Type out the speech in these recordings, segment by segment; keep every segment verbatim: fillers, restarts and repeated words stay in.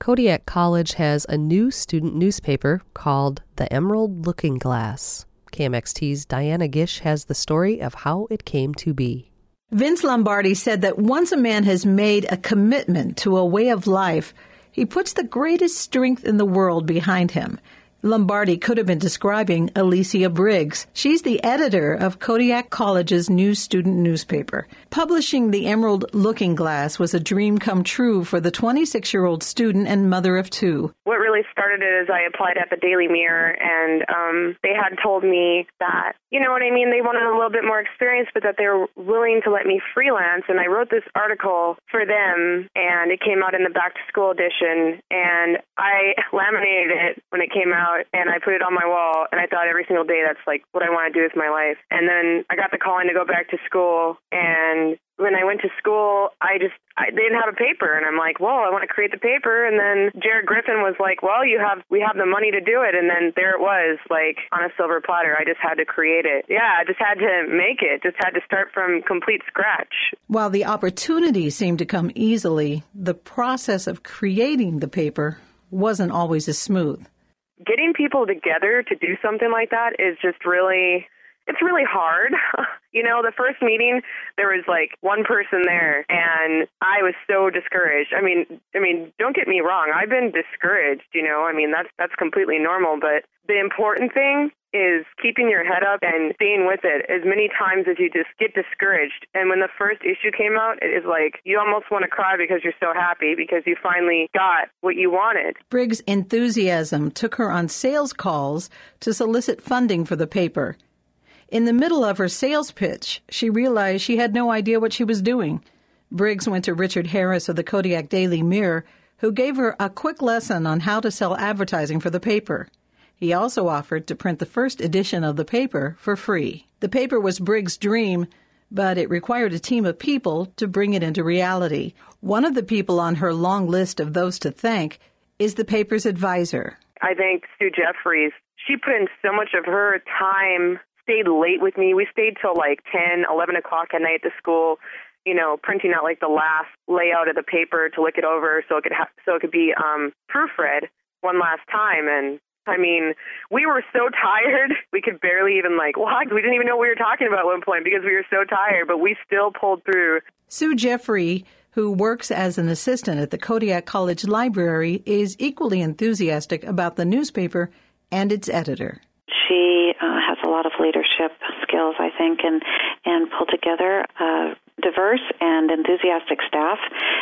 Kodiak College has a new student newspaper called The Emerald Looking Glass. K M X T's Diana Gish has the story of how it came to be. Vince Lombardi said that once a man has made a commitment to a way of life, he puts the greatest strength in the world behind him. Lombardi could have been describing Alicia Briggs. She's the editor of Kodiak College's new student newspaper. Publishing The Emerald Looking Glass was a dream come true for the twenty-six-year-old student and mother of two. What really started it is I applied at the Daily Mirror, and um, they had told me that, you know what I mean, they wanted a little bit more experience, but that they were willing to let me freelance. And I wrote this article for them, and it came out in the back-to-school edition, and I laminated it when it came out, and I put it on my wall, and I thought every single day that's like what I want to do with my life. And then I got the calling to go back to school, and when I went to school, I just, I they didn't have a paper, and I'm like, well, I want to create the paper. And then Jared Griffin was like, well, you have, we have the money to do it. And then there it was, like on a silver platter. I just had to create it. Yeah, I just had to make it, just had to start from complete scratch. While the opportunity seemed to come easily, the process of creating the paper wasn't always as smooth. Getting people together to do something like that is just really, it's really hard. You know, the first meeting, there was like one person there, and I was so discouraged. I mean, I mean, don't get me wrong. I've been discouraged, you know. I mean, that's that's completely normal. But the important thing is keeping your head up and staying with it as many times as you just get discouraged. And when the first issue came out, it is like you almost want to cry because you're so happy because you finally got what you wanted. Briggs' enthusiasm took her on sales calls to solicit funding for the paper. In the middle of her sales pitch, she realized she had no idea what she was doing. Briggs went to Richard Harris of the Kodiak Daily Mirror, who gave her a quick lesson on how to sell advertising for the paper. He also offered to print the first edition of the paper for free. The paper was Briggs' dream, but it required a team of people to bring it into reality. One of the people on her long list of those to thank is the paper's advisor. I think Sue Jeffries. She put in so much of her time, stayed late with me. We stayed till like ten, eleven o'clock at night at the school, you know, printing out like the last layout of the paper to look it over so it could ha- so it could be um, proofread one last time. And I mean, we were so tired, we could barely even like walk. We didn't even know what we were talking about at one point because we were so tired, but we still pulled through. Sue Jeffrey, who works as an assistant at the Kodiak College Library, is equally enthusiastic about the newspaper and its editor. She uh, has a lot of leadership skills, I think, and, and pulled together a diverse and enthusiastic staff.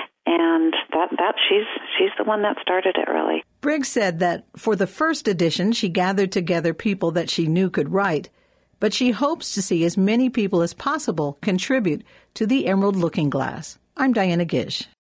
And that, that she's she's the one that started it, really. Briggs said that for the first edition, she gathered together people that she knew could write, but she hopes to see as many people as possible contribute to the Emerald Looking Glass. I'm Diana Gish.